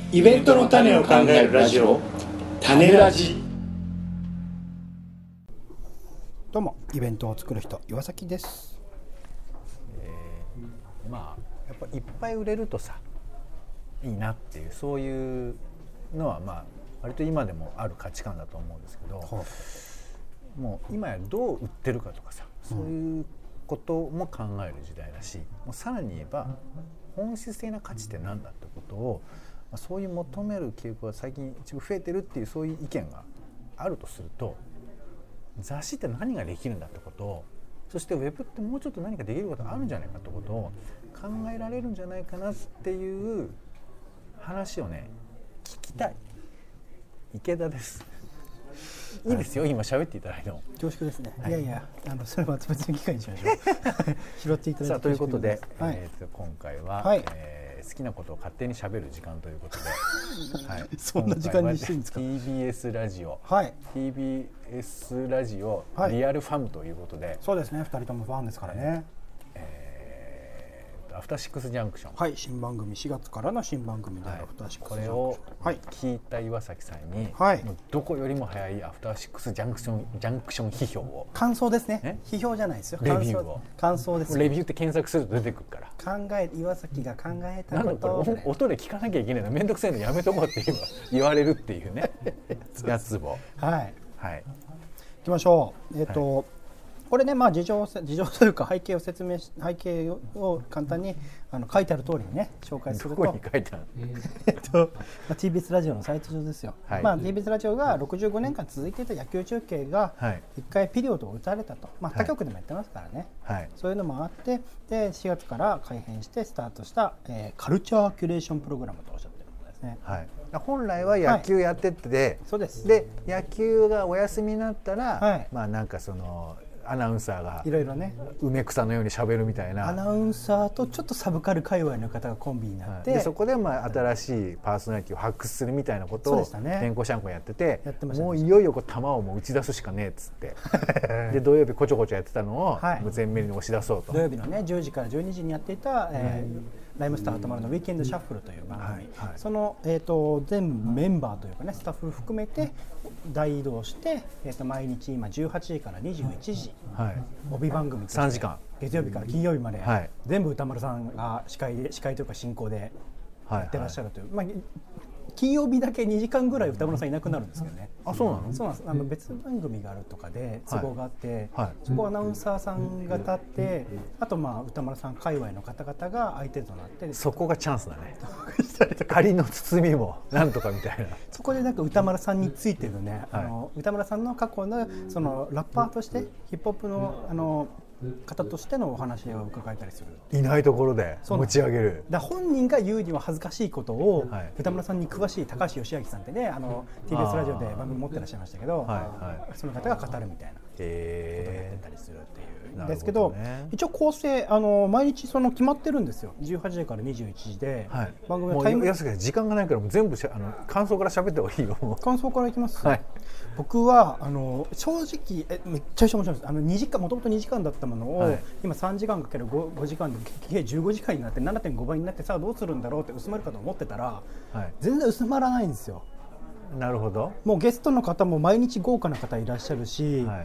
イベントの種を考えるラジオ、種ラジ。 どうも、イベントを作る人、岩崎です。 まあやっぱいっぱい売れるとさいいなっていう、そういうのはまあ割と今でもある価値観だと思うんですけど、もう今やどう売ってるかとかさ、そういうことも考える時代だし、もうさらに言えば本質的な価値って何だってことを、そういう求める傾向が最近一部増えてるっていう、そういう意見があるとすると、雑誌って何ができるんだってことを、そしてウェブってもうちょっと何かできることがあるんじゃないかってことを考えられるんじゃないかなっていう話をね、聞きたい。池田です。いいですよ、今喋っていただいても恐縮ですね、はい、いやいや、それは別の機会にしましょう拾っていただいて。 さあということで、 はい、 今回は、 はい、 好きなことを勝手に喋る時間ということで、はい、 そんな時間にしてるんですか。 TBS ラジオ、 はい、 TBS ラジオ、 はい、 リアルファムということで、 そうですね、2人ともファンですからね。 アフターシックスジャンクション、 はい、新番組、4月からの新番組で、アフターシックスジャンクション、 これを聞いた岩崎さんに、 はい、 もうどこよりも早いアフターシックスジャンクション批評を、 感想ですね、批評じゃないですよ、 レビューを、 感想です。 レビューって検索すると出てくるから、 岩崎が考えたなんことを、 これ音で聞かなきゃいけないの、めんどくさいのやめとこうって言われるっていうねやつを、 はいはい、 いきましょう。はい、これね、事情というか背景を簡単に書いてある通りにね紹介すると、 どこに書いてある TBS ラジオのサイト上ですよ。はい、TBS ラジオが65年間続いていた野球中継が1回ピリオドを打たれたと、他局でもやってますからね、はい、そういうのもあって、で4月から改編してスタートした、カルチャーキュレーションプログラムとおっしゃってるんですね。 はい、本来は野球やってて、はい、 そうです。 で野球がお休みになったら、 はい、 なんかそのアナウンサーがいろいろね、 梅草のように喋るみたいな、 アナウンサーとちょっとサブカル界隈の方がコンビになって、 でそこで新しいパーソナリティを発掘するみたいなことを変更シャンコやってて、もういよいよ球をもう打ち出すしかねえっつってで土曜日こちょこちょやってたのを、はい、もう前面に押し出そうと。 土曜日のね10時から12時にやっていた、ライムスター歌丸のウィーケンドシャッフルという番組、はいはい、その、全メンバーというかね、スタッフ含めて大移動して、毎日今18時から21時、はい、帯番組として 3時間月曜日から金曜日まで、はい、全部歌丸さんが司会というか進行でやってらっしゃるという、はいはい、金曜日だけ2時間ぐらい歌丸さんいなくなるんですけどね。 あ、そうなの？ そうなんです。別番組があるとかで都合があって、はい、そこはアナウンサーさんが立って、あと歌丸さん界隈の方々が相手となって、 そこがチャンスだね仮の包みもなんとかみたいなそこでなんか歌丸さんについてるね、はい、歌丸さんの過去のそのラッパーとしてヒップホップの方としてのお話を伺えたりする。 いないところで持ち上げる。 本人が言うには恥ずかしいことを、はい、歌村さんに詳しい高橋義明さんってね、TBS ラジオで番組持ってらっしゃいましたけど、はいはい、その方が語るみたいなことをやってたりするっていうですけど、一応構成毎日その決まってるんですよ。18時から21時で、はい、番組のタイムもう時間がないからもう全部感想から喋った方がいいよ。 感想からいきます、はい、僕は正直めっちゃ面白いです。2時間もともと2時間だったものを、はい、今3時間かける 5時間で計15時間になって 7.5 倍になって、さあどうするんだろうって薄まるかと思ってたら、はい、全然薄まらないんですよ。 なるほど。 もうゲストの方も毎日豪華な方いらっしゃるし、はい、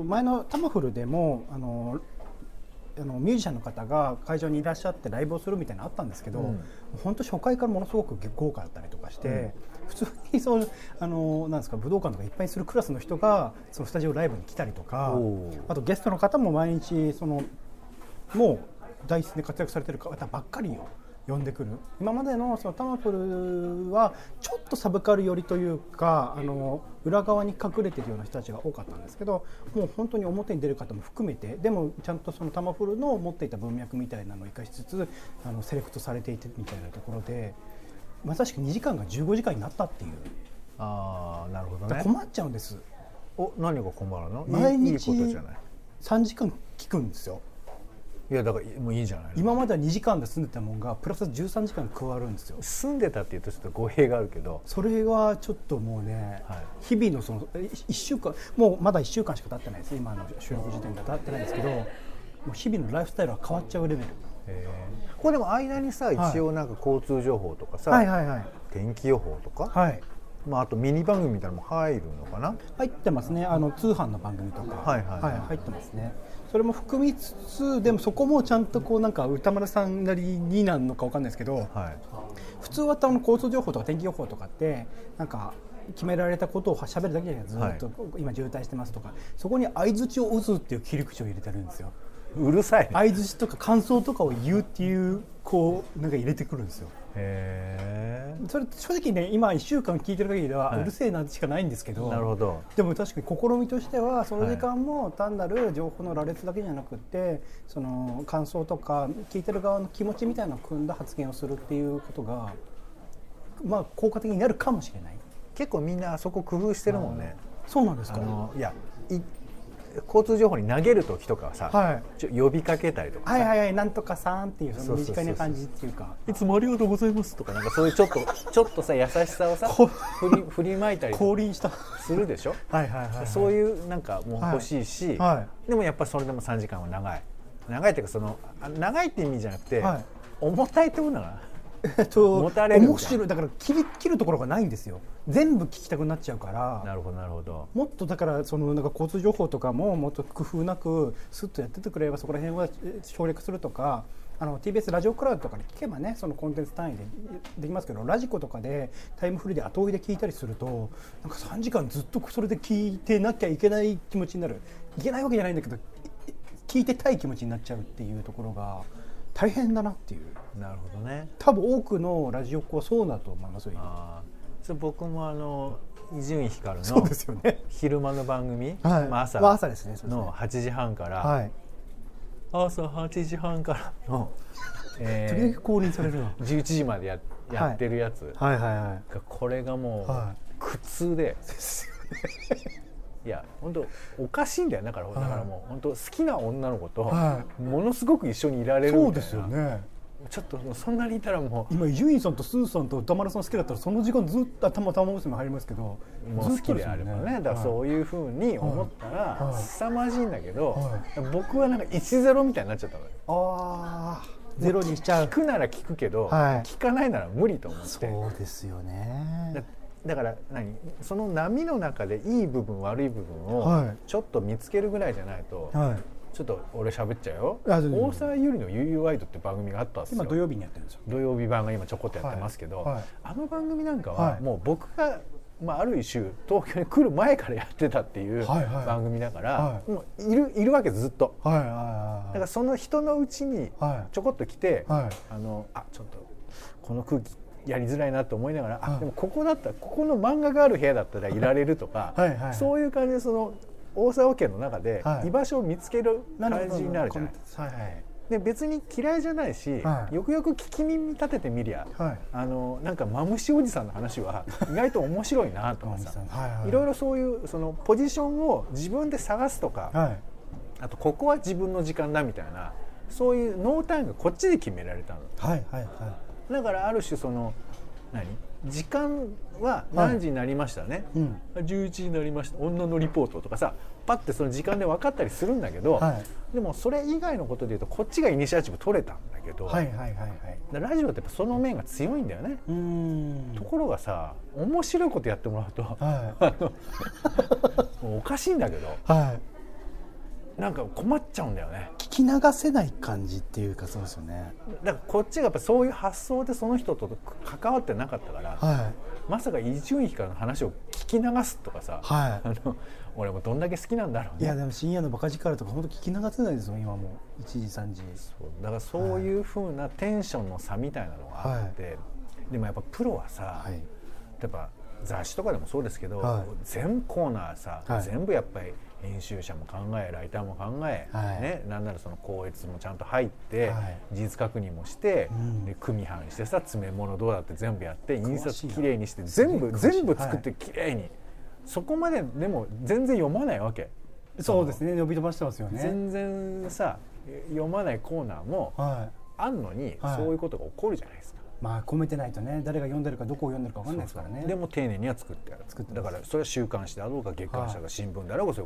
前のタマフルでもミュージシャンの方が会場にいらっしゃってライブをするみたいなのあったんですけど、本当初回からものすごく豪華だったりとかして、普通にそうなんですか、武道館とかいっぱいするクラスの人がそのスタジオライブに来たりとか、あとゲストの方も毎日もう大好きで活躍されてる方ばっかりを呼んでくる。今までのそのタマフルはちょっとサブカル寄りというか、裏側に隠れているような人たちが多かったんですけど、もう本当に表に出る方も含めて、でもちゃんとそのタマフルの持っていた文脈みたいなのを生かしつつセレクトされていてみたいなところで、まさしく2時間が15時間になったっていう。 ああ、なるほどね。 困っちゃうんです。 何が困るの？ 毎日いいことじゃない。 3時間聞くんですよ。 いやだからもういいじゃない。 今までは2時間で住んでたもんがプラス13時間加わるんですよ。 住んでたっていうとちょっと語弊があるけど、 それはちょっともうね、はい、日々のその1週間、もうまだ1週間しか経ってないです。今の収録時点では経ってないですけど、もう日々のライフスタイルは変わっちゃうレベル。 ここでも間にさ一応なんか交通情報とかさ、 はいはいはい、 天気予報とか、 はい、 まあ、あとミニ番組みたいなのも入るのかな。 入ってますね。通販の番組とか、 はいはいはい、 入ってますね。それも含みつつ、でもそこもちゃんとこうなんか歌丸さんなりになるのかわかんないですけど、 はい、 普通は交通情報とか天気予報とかってなんか決められたことを喋るだけじゃないですか。ずっと今渋滞してますとか、そこに相槌を打つっていう切り口を入れてるんですよ。 うるさい、ね、 相槌とか感想とかを言うっていうこうなんか入れてくるんですよ。 へー。 それ正直ね、今1週間聞いてる限りではうるせえなしかないんですけど、 なるほど。 でも確かに試みとしてはその時間も単なる情報の羅列だけじゃなくて、その感想とか聞いてる側の気持ちみたいなのを組んだ発言をするっていうことがまあ効果的になるかもしれない。 結構みんなあそこ工夫してるもんね。 そうなんですか。 いや交通情報に投げる時とかはさ、 はい、 呼びかけたりとか、 はいはいはい、なんとかさんっていうその短いな感じっていうか、 いつもありがとうございますとか、なんかそういうちょっとさ優しさをさ振りまいたり降臨したするでしょ。はいはいはい、そういうなんかも欲しいし、はいはい、でもやっぱりそれでも3時間は長いっていうか、その長いって意味じゃなくて、はい、重たいってことだな。持たれるみたいな。面白い。だから切るところがないんですよ。全部聞きたくなっちゃうから。なるほどなるほど。もっとだからそのなんか交通情報とかももっと工夫なくスッとやっててくれればそこら辺は省略するとか、TBS ラジオクラウドとかで聞けばね、そのコンテンツ単位でできますけど、ラジコとかでタイムフリーで後追いで聞いたりすると、なんか3時間ずっとそれで聞いてなきゃいけない気持ちになる。いけないわけじゃないんだけど、聞いてたい気持ちになっちゃうっていうところが大変だなっていう。なるほどね。多分多くのラジオっ子はそうだと思いますよ。それ僕も伊集院光の昼間の番組、はい、朝ですね、の8時半から、はい、朝8時半からの、時々降臨されるな11時までやってるやつが、これがもう苦痛で、いや本当おかしいんだよ。だからもう本当好きな女の子とものすごく一緒にいられるみたいな。そうですよね。ちょっとそんなにいたらもう今伊集院さんとスーさんと歌丸さん好きだったらその時間ずっと玉娘入りますけど、もう好きであればね。だからそういうふうに思ったら凄まじいんだけど、僕はなんか 1-0 みたいになっちゃったのよ。ああ、ゼロにしちゃう。聞くなら聞くけど、聞かないなら無理と思って。そうですよね。だからその波の中でいい部分悪い部分をちょっと見つけるぐらいじゃないと、ちょっと俺喋っちゃうよ。大沢優里の UU ワイドって番組があったんですよ。今土曜日にやってるんですよ。土曜日版が今ちょこっとやってますけど、あの番組なんかはもう僕がある一周東京に来る前からやってたっていう番組だから、もういるわけずっと。だからその人のうちにちょこっと来て、ちょっとこの空気やりづらいなと思いながら、でもここだったらここの漫画がある部屋だったらいられるとか、そういう感じでその大沢家の中で居場所を見つける感じになるじゃない。で別に嫌いじゃないし、よくよく聞き耳立ててみりゃ、なんかマムシおじさんの話は意外と面白いなとかさ、いろいろそういうそのポジションを自分で探すとか、あとここは自分の時間だみたいな、そういうノータイムがこっちで決められたの。だからある種その時間は何時になりましたね、11時になりました女のリポートとかさ、パッてその時間で分かったりするんだけど、でもそれ以外のことでいうとこっちがイニシアチブ取れたんだけど、ラジオってやっぱその面が強いんだよね。ところがさ、面白いことやってもらうと、もうおかしいんだけど、なんか困っちゃうんだよね。聞き流せない感じっていうか、そうですよね。だからこっちがやっぱそういう発想でその人と関わってなかったから、まさか伊集院光の話を聞き流すとかさ、俺もどんだけ好きなんだろうね。いやでも深夜のバカ力とか本当聞き流せないですよ今も1時3時。だからそういう風なテンションの差みたいなのがあって、でもやっぱプロはさ、やっぱ雑誌とかでもそうですけど、全コーナーさ、全部やっぱり編集者も考え、ライターも考え、なんならその校閲もちゃんと入って、事実確認もして、で組版してさ、詰め物どうだって全部やって、印刷きれいにして全部作ってきれいに、そこまででも全然読まないわけ。そうですね、呼び飛ばしてますよね。全然さ読まないコーナーもあんのに、そういうことが起こるじゃないですか。まあ込めてないとね、誰が読んでるかどこを読んでるか分かんないですからね。でも丁寧には作ってある。だからそれは週刊誌であろうが月刊誌だろうが新聞であろうがそういうこ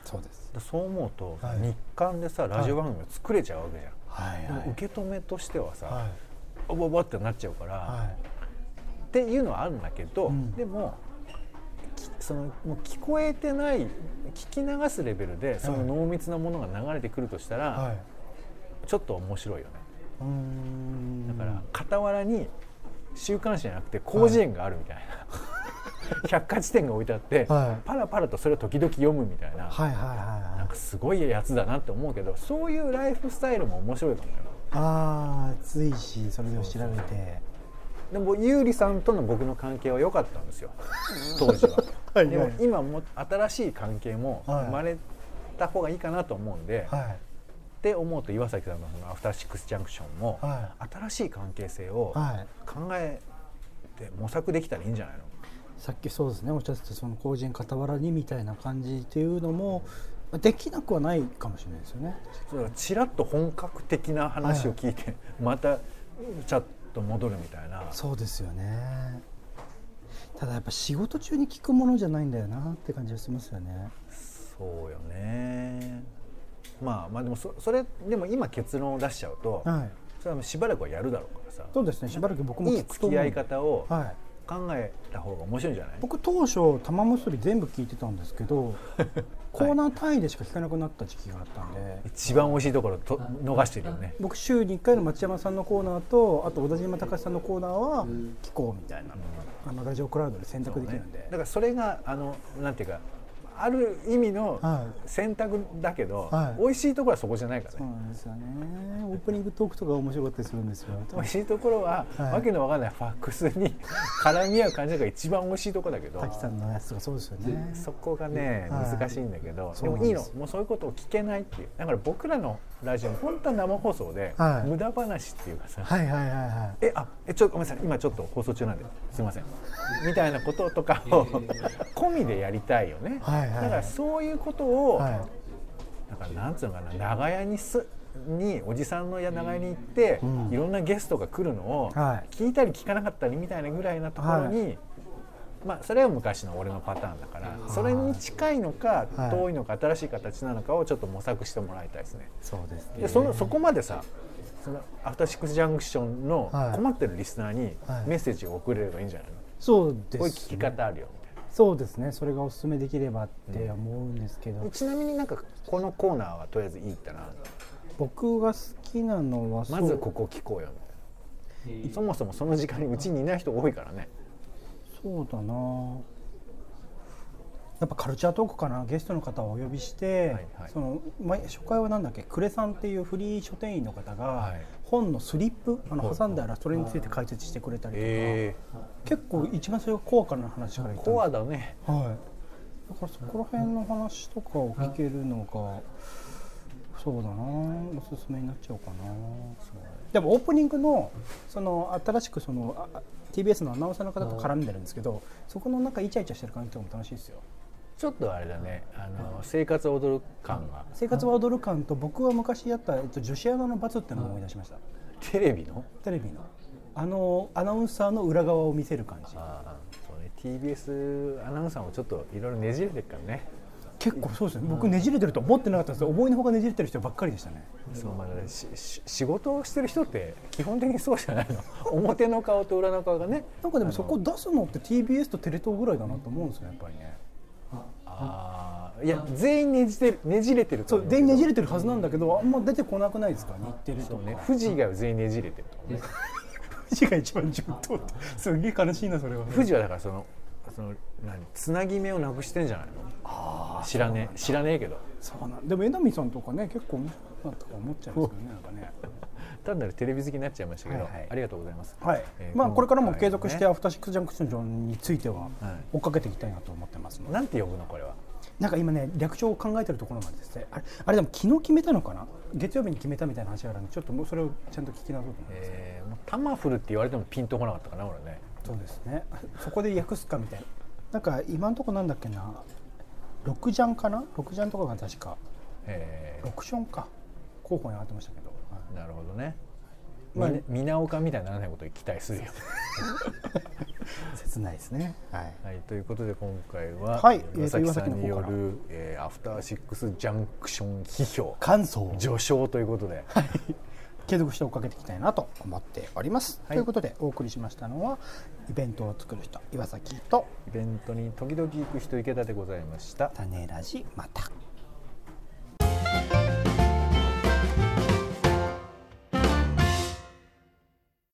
そうです。 そう思うと、日刊でさラジオ番組を作れちゃうわけじゃん、 はいはい、 でも受け止めとしてはさ、 はい、 おぼぼってなっちゃうから、はい、っていうのはあるんだけど、でもそのもう聞こえてない聞き流すレベルでその濃密なものが流れてくるとしたら、はい、ちょっと面白いよね。だから傍らに週刊誌じゃなくて広辞苑があるみたいな、はい、百科事典が置いてあって、はい、パラパラとそれを時々読むみたいな、はいはいはい、なんかすごいやつだなって思うけど、そういうライフスタイルも面白いかもよ。 ああ、随時それを調べて。 でもゆうりさんとの僕の関係は良かったんですよ当時は。はい、でも今も新しい関係も生まれた方がいいかなと思うんで、はい、って思うと岩崎さんのアフターシックスジャンクションも、はい、新しい関係性を考えて模索できたらいいんじゃないの。 さっきそうですね、おっしゃってたその広辞苑傍らにみたいな感じっていうのもできなくはないかもしれないですよね。 ちらっと本格的な話を聞いて、はい、またちょっと戻るみたいな。 そうですよね。ただやっぱ仕事中に聞くものじゃないんだよなって感じがしますよね。 そうよね。まあでもそれでも今結論を出しちゃうと、はい、それはしばらくはやるだろうからさ。 そうですね、しばらく僕もいい付き合い方を考えた方が面白いんじゃない。 僕当初玉結び全部聞いてたんですけどコーナー単位でしか聞かなくなった時期があったんで、 一番美味しいところと逃してるよね。 僕週に1回の町山さんのコーナーとあと小田島隆さんのコーナーは聞こうみたいな、ラジオクラウドで選択できるんで、 だからそれがなんていうかある意味の選択だけど、はい、美味しいところはそこじゃないからね。 そうなんですよね。オープニングトークとか面白かったりするんですよ。 美味しいところは、はい、わけのわかんないファックスに絡み合う感じが一番美味しいところだけど、 滝さんのやつとかそうですよね。 そこがね、難しいんだけど、でもいいの、もうそういうことを聞けないっていう。だから僕らのラジオも本当は生放送で、はい、無駄話っていうかさ、はいはいはいはい、ちょっとごめんなさい、今ちょっと放送中なんですいませんみたいなこととかを込みでやりたいよね。はいはい、だからそういうことを、はい、だからなんつうのかな、長屋におじさんの長屋に行って、いろんなゲストが来るのを聞いたり聞かなかったりみたいなぐらいなところに、はい、まあそれは昔の俺のパターンだから、それに近いのか遠いのか新しい形なのかをちょっと模索してもらいたいですね。 そうですね。 でそこまでさ、そのアフターシックスジャンクションの困ってるリスナーにメッセージを送れればいいんじゃないの。 そうですね。 こういう聞き方あるよみたいな。 そうですね。それがお勧めできればって思うんですけど、 ちなみになんかこのコーナーはとりあえずいいってな。 僕が好きなのはまずここ聞こうよみたいな。そもそもその時間にうちにいない人多いからね。 そうだな、やっぱカルチャートークかな。ゲストの方をお呼びして、はいはい、その初回はなんだっけ、クレさんっていうフリー書店員の方が、はい、本のスリップ挟んだらそれについて解説してくれたりとか、結構一番それがコアからの話から言ったんです。 コアだね、 はい、だからそこら辺の話とかを聞けるのが、そうだな、おすすめになっちゃうかな。でもオープニングのその新しくそのTBS のアナウンサーの方と絡んでるんですけど、そこのなんかイチャイチャしてる感じとかも楽しいですよ。 ちょっとあれだね、生活は踊る感が、 生活は踊る感と、僕は昔やった、女子アナの罰っていうのを思い出しました。 テレビのアナウンサーの裏側を見せる感じ。 そうね、TBS アナウンサーもちょっといろいろねじれてるからね。 結構そうですね。僕ねじれてると思ってなかったんですけど、思いのほかねじれてる人ばっかりでしたね。 そう、まあ、仕事をしてる人って基本的にそうじゃないの。表の顔と裏の顔がね。 なんかでもそこ出すのって TBS とテレ東ぐらいだなと思うんですよ、やっぱりね。 いや全員ねじれてると思う。 そう、全員ねじれてるはずなんだけど、あんま出てこなくないですか、日テレとか。 そうね、富士以外は全員ねじれてると思う。 富士が一番順当ってすげえ悲しいな、それは。 富士はだからそのつなぎ目をなくしてんじゃないの。知らねえけど。 そうなんでも江波さんとかね、結構面白いなとか思っちゃうんですけどね、なんかね。 単なるテレビ好きになっちゃいましたけど、はいはい、ありがとうございます。 はい、まあこれからも継続してアフターシックスジャンクションについては追っかけていきたいなと思ってますので。 なんて呼ぶのこれは。 なんか今ね、略称を考えてるところなんですね。あれでも昨日決めたのかな、月曜日に決めたみたいな話があるので、ちょっともうそれをちゃんと聞き直そうと思います。 タマフルって言われてもピンとこなかったかな、俺ね。 そうですね、そこで訳すかみたいな。なんか今のところなんだっけな、6ジャンかな、6ジャンとかが確か6ションか候補に上がってましたけど、 なるほどね。 皆岡みたいにならないことを期待するよ切ないですね。はい、 はい、ということで今回は、 はい、 岩崎さんによる、アフターシックスジャンクション批評感想序章ということで、 はい、継続して追っかけていきたいなと思っております、はい、ということでお送りしましたのはイベントを作る人岩崎とイベントに時々行く人池田でございました。 種ラジまた。